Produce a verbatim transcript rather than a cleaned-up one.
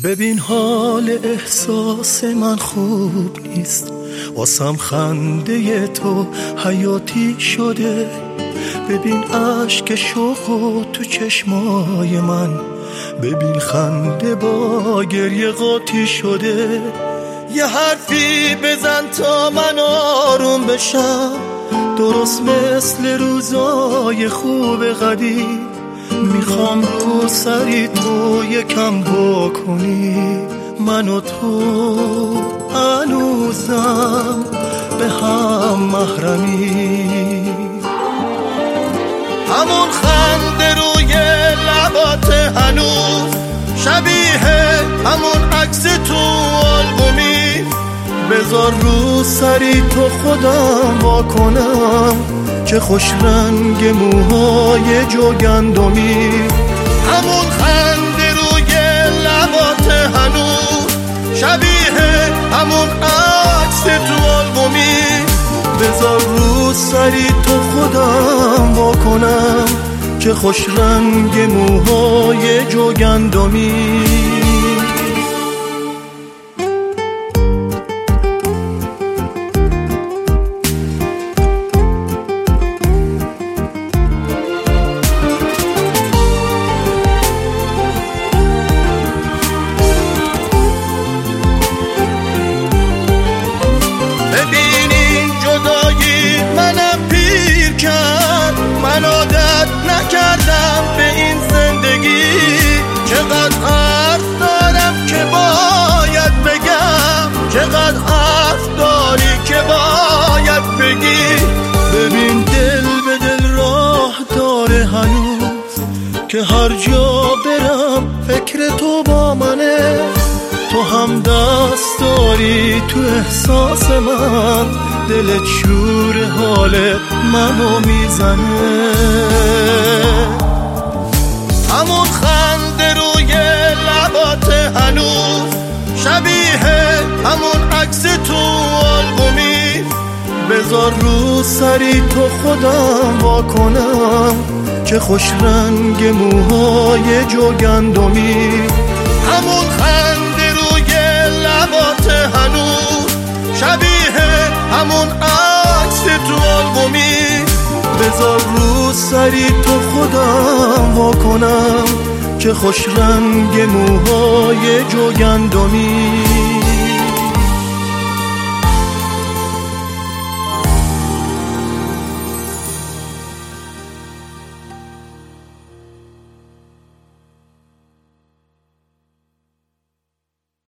ببین حال احساس من خوب نیست، واسم خنده تو حیاتی شده. ببین عشق شوق تو چشمای من، ببین خنده با گریه قاطی شده. یه حرفی بزن تا من آروم بشم، درست مثل روزای خوب قدیم. میخوام رو سری تو یکم بکنی، من و تو هنوزم به هم محرمی. همون خنده روی لبات هنوز شبیه همون عکس تو آلبومی. بذار رو سری تو خودم واکنم که خوش رنگ موهای جوگندمی. همون خنده روی لبات هنوز شبیه همون عکس تو آلبومی. بذار رو سری تو خودم واکنم که خوش رنگ موهای جوگندمی. من عادت نکردم به این زندگی، چقدر حرف دارم که باید بگم، چقدر حرف داری که باید بگی. ببین دل به دل راه داره هنوز، که هر جا برم فکر تو با منه. تو هم دست داری تو احساس من، دلت شور حال منو میزنه. همون خنده روی لبات هنوز شبیه همون عکس تو آلبومی. بذار رو سری تو خودم واکنم که خوش رنگ موهای جوگندمی. همون خنده روی لبات هنوز شبیه همون عکس تو آلبومی. بذار رو سری تو خودم واکنم که خوش رنگ موهای جوگندمی.